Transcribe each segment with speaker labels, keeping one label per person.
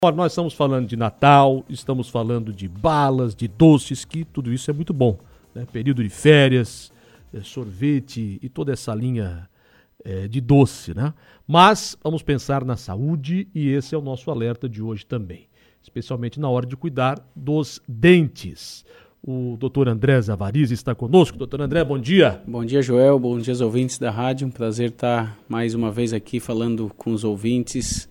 Speaker 1: Ora, nós estamos falando de Natal, estamos falando de balas, de doces, que tudo isso é muito bom, né? Período de férias, sorvete e toda essa linha de doce, né? Mas vamos pensar na saúde e esse é o nosso alerta de hoje também, especialmente na hora de cuidar dos dentes. O doutor André Zavariz está conosco. Doutor André, bom dia.
Speaker 2: Bom dia, Joel. Bom dia aos ouvintes da rádio. Um prazer estar mais uma vez aqui falando com os ouvintes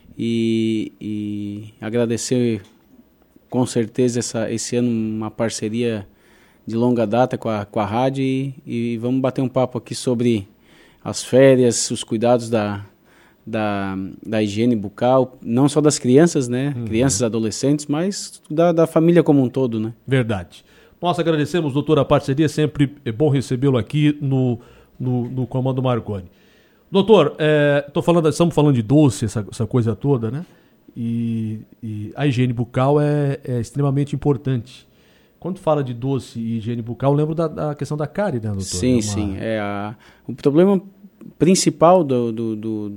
Speaker 2: e agradecer com certeza esse ano uma parceria de longa data com a rádio e vamos bater um papo aqui sobre as férias, os cuidados da higiene bucal, não só das crianças, né? Crianças, adolescentes, mas da família como um todo, né?
Speaker 1: Verdade. Nós agradecemos, doutor, a parceria, sempre é bom recebê-lo aqui no Comando Marconi. Doutor, estamos falando de doce, essa coisa toda, né? E a higiene bucal é extremamente importante. Quando fala de doce e higiene bucal, eu lembro da questão da cárie, né, doutor?
Speaker 2: Sim, sim. O problema principal do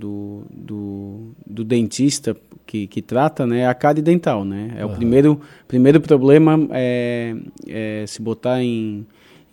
Speaker 2: dentista que trata, né, é a cárie dental, né? O primeiro problema se botar em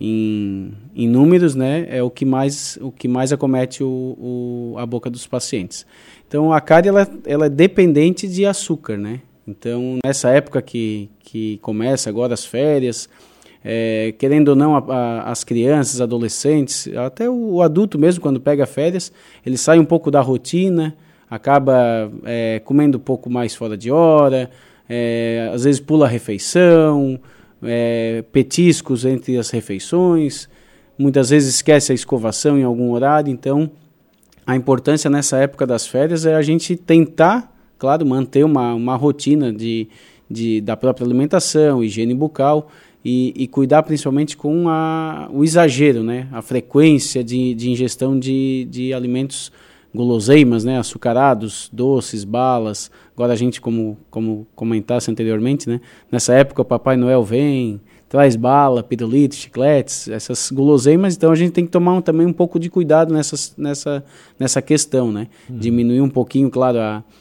Speaker 2: números, né, é o que mais acomete a boca dos pacientes. Então a cárie ela é dependente de açúcar, né? Então nessa época que começa agora as férias, querendo ou não as crianças, adolescentes, até o adulto mesmo quando pega férias, ele sai um pouco da rotina, acaba comendo um pouco mais fora de hora, às vezes pula a refeição, petiscos entre as refeições, muitas vezes esquece a escovação em algum horário. Então a importância nessa época das férias é a gente tentar, claro, manter uma rotina da própria alimentação, higiene bucal e cuidar principalmente com o exagero, né? A frequência de ingestão de alimentos guloseimas, né? Açucarados, doces, balas. Agora a gente, como comentasse anteriormente, né? Nessa época o Papai Noel vem, traz bala, pirulito, chicletes, essas guloseimas, então a gente tem que tomar também um pouco de cuidado nessa questão, né? Diminuir um pouquinho, claro,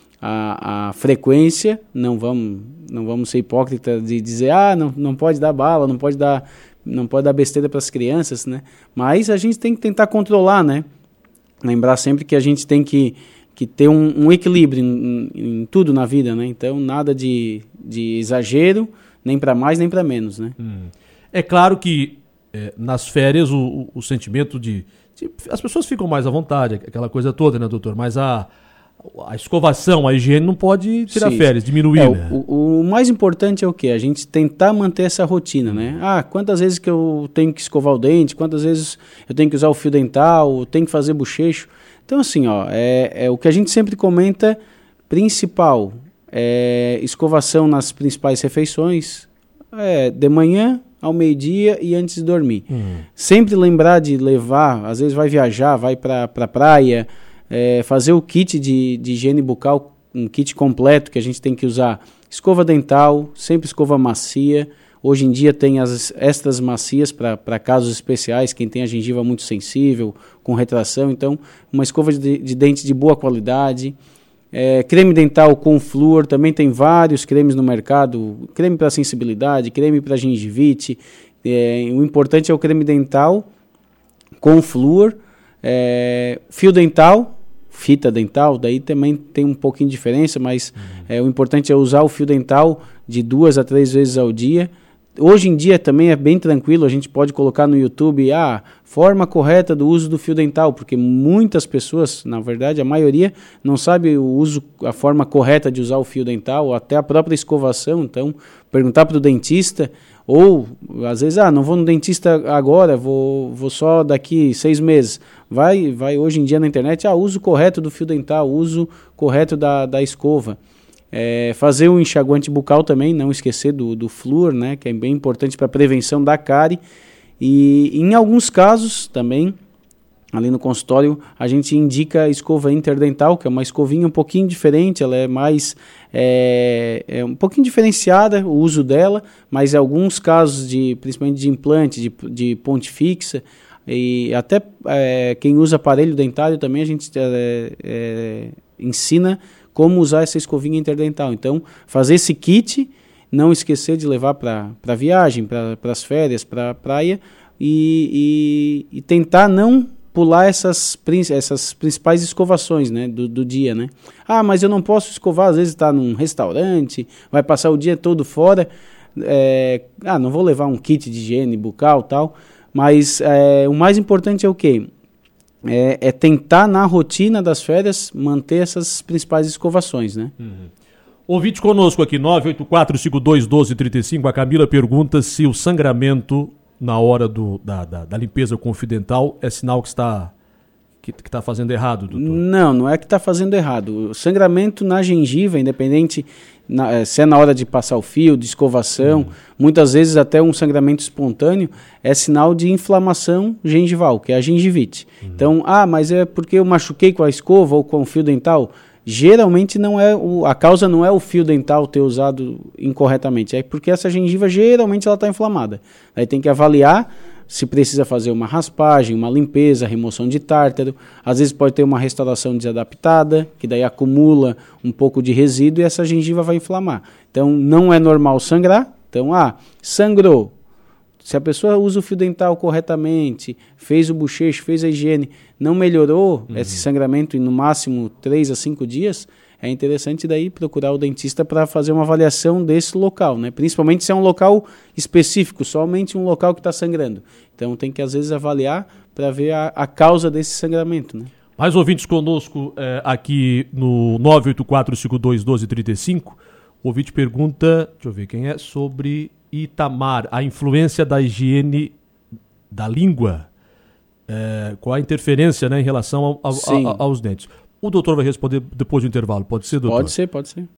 Speaker 2: a frequência, não vamos ser hipócritas de dizer, não pode dar bala, não pode dar besteira para as crianças, né? Mas a gente tem que tentar controlar, né? Lembrar sempre que a gente tem que ter um equilíbrio em tudo na vida, né? Então, nada de exagero, nem para mais, nem para menos, né?
Speaker 1: É claro que nas férias o sentimento as pessoas ficam mais à vontade, aquela coisa toda, né, doutor? Mas a escovação, a higiene não pode tirar férias, diminuir, né?
Speaker 2: O mais importante é o quê? A gente tentar manter essa rotina, né? Quantas vezes que eu tenho que escovar o dente, quantas vezes eu tenho que usar o fio dental, tenho que fazer bochecho. Então, assim, o que a gente sempre comenta, principal, escovação nas principais refeições, de manhã ao meio-dia e antes de dormir. Sempre lembrar de levar, às vezes vai viajar, vai para a praia, fazer o kit de higiene bucal, um kit completo que a gente tem que usar escova dental, sempre escova macia. Hoje em dia tem as extras macias para casos especiais, quem tem a gengiva muito sensível, com retração. Então, uma escova de dente de boa qualidade. Creme dental com flúor, também tem vários cremes no mercado, creme para sensibilidade, creme para gengivite. O importante é o creme dental com flúor, fio dental, fita dental, daí também tem um pouquinho de diferença, mas o importante é usar o fio dental de 2 a 3 vezes ao dia. Hoje em dia também é bem tranquilo, a gente pode colocar no YouTube forma correta do uso do fio dental, porque muitas pessoas, na verdade a maioria, não sabe a forma correta de usar o fio dental, ou até a própria escovação. Então, perguntar para o dentista, ou às vezes, não vou no dentista agora, vou só daqui 6 meses. Vai hoje em dia na internet, uso correto do fio dental, uso correto da escova. Fazer o enxaguante bucal também, não esquecer do flúor, né, que é bem importante para a prevenção da cárie. E em alguns casos também, ali no consultório, a gente indica a escova interdental, que é uma escovinha um pouquinho diferente, ela é mais um pouquinho diferenciada o uso dela, mas em alguns casos, principalmente de implante, de ponte fixa, e até quem usa aparelho dentário também, a gente ensina como usar essa escovinha interdental. Então, fazer esse kit, não esquecer de levar para viagem, para as férias, para a praia, e tentar não pular essas principais escovações, né, do dia, né? Ah, mas eu não posso escovar, às vezes está num restaurante, vai passar o dia todo fora, não vou levar um kit de higiene bucal e tal, mas o mais importante é o quê? É tentar, na rotina das férias, manter essas principais escovações, né?
Speaker 1: Ouvinte conosco aqui, 984-52-1235, a Camila pergunta se o sangramento na hora da limpeza com o fio dental é sinal que está fazendo errado, doutor?
Speaker 2: Não é que está fazendo errado. O sangramento na gengiva, independente se é na hora de passar o fio, de escovação, muitas vezes até um sangramento espontâneo, é sinal de inflamação gengival, que é a gengivite. Então, mas é porque eu machuquei com a escova ou com o fio dental? Geralmente não é a causa não é o fio dental ter usado incorretamente, é porque essa gengiva geralmente ela está inflamada. Aí tem que avaliar se precisa fazer uma raspagem, uma limpeza, remoção de tártaro. Às vezes pode ter uma restauração desadaptada, que daí acumula um pouco de resíduo e essa gengiva vai inflamar. Então não é normal sangrar. Então, sangrou. Se a pessoa usa o fio dental corretamente, fez o bochecho, fez a higiene, não melhorou esse sangramento em no máximo 3 a 5 dias, é interessante daí procurar o dentista para fazer uma avaliação desse local, né? Principalmente se é um local específico, somente um local que está sangrando. Então tem que às vezes avaliar para ver a causa desse sangramento, né?
Speaker 1: Mais ouvintes conosco aqui no 984-52-1235. O ouvinte pergunta, deixa eu ver quem é, sobre Itamar, a influência da higiene da língua, qual a interferência, né, em relação aos dentes. O doutor vai responder depois do intervalo, pode ser, doutor?
Speaker 2: Pode ser.